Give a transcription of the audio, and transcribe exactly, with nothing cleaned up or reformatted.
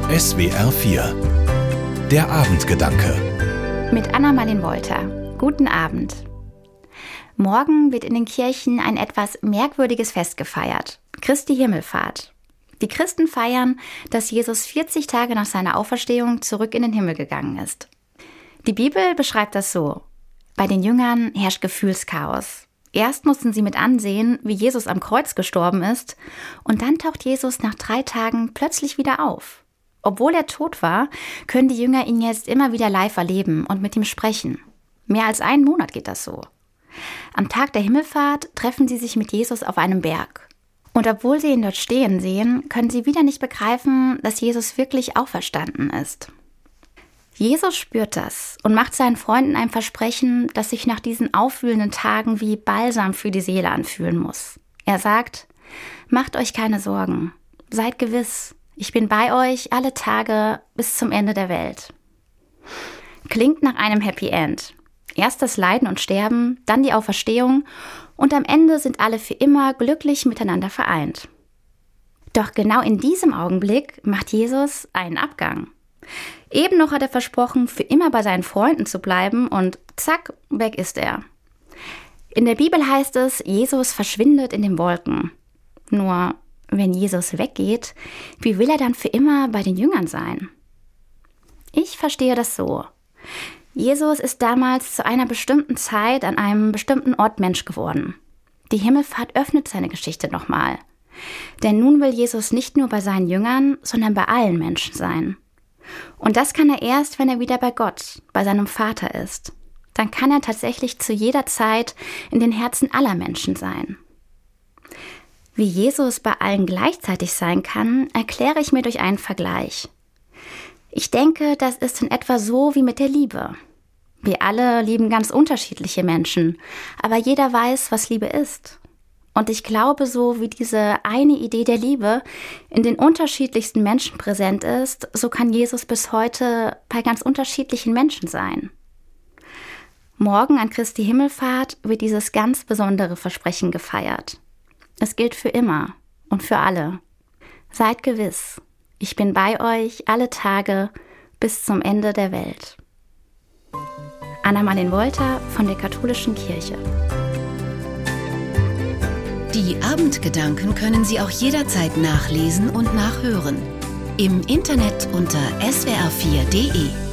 S W R vier. Der Abendgedanke. Mit Anna-Marlene Wolter. Guten Abend. Morgen wird in den Kirchen ein etwas merkwürdiges Fest gefeiert. Christi Himmelfahrt. Die Christen feiern, dass Jesus vierzig Tage nach seiner Auferstehung zurück in den Himmel gegangen ist. Die Bibel beschreibt das so. Bei den Jüngern herrscht Gefühlschaos. Erst mussten sie mit ansehen, wie Jesus am Kreuz gestorben ist, und dann taucht Jesus nach drei Tagen plötzlich wieder auf. Obwohl er tot war, können die Jünger ihn jetzt immer wieder live erleben und mit ihm sprechen. Mehr als einen Monat geht das so. Am Tag der Himmelfahrt treffen sie sich mit Jesus auf einem Berg. Und obwohl sie ihn dort stehen sehen, können sie wieder nicht begreifen, dass Jesus wirklich auferstanden ist. Jesus spürt das und macht seinen Freunden ein Versprechen, das sich nach diesen aufwühlenden Tagen wie Balsam für die Seele anfühlen muss. Er sagt: Macht euch keine Sorgen, seid gewiss, ich bin bei euch alle Tage bis zum Ende der Welt. Klingt nach einem Happy End. Erst das Leiden und Sterben, dann die Auferstehung und am Ende sind alle für immer glücklich miteinander vereint. Doch genau in diesem Augenblick macht Jesus einen Abgang. Eben noch hat er versprochen, für immer bei seinen Freunden zu bleiben und zack, weg ist er. In der Bibel heißt es, Jesus verschwindet in den Wolken. Nur, wenn Jesus weggeht, wie will er dann für immer bei den Jüngern sein? Ich verstehe das so. Jesus ist damals zu einer bestimmten Zeit an einem bestimmten Ort Mensch geworden. Die Himmelfahrt öffnet seine Geschichte nochmal. Denn nun will Jesus nicht nur bei seinen Jüngern, sondern bei allen Menschen sein. Und das kann er erst, wenn er wieder bei Gott, bei seinem Vater ist. Dann kann er tatsächlich zu jeder Zeit in den Herzen aller Menschen sein. Wie Jesus bei allen gleichzeitig sein kann, erkläre ich mir durch einen Vergleich. Ich denke, das ist in etwa so wie mit der Liebe. Wir alle lieben ganz unterschiedliche Menschen, aber jeder weiß, was Liebe ist. Und ich glaube, so wie diese eine Idee der Liebe in den unterschiedlichsten Menschen präsent ist, so kann Jesus bis heute bei ganz unterschiedlichen Menschen sein. Morgen an Christi Himmelfahrt wird dieses ganz besondere Versprechen gefeiert. Es gilt für immer und für alle. Seid gewiss, ich bin bei euch alle Tage bis zum Ende der Welt. Anna-Marlene Wolter von der Katholischen Kirche. Die Abendgedanken können Sie auch jederzeit nachlesen und nachhören. Im Internet unter s w r vier punkt d e.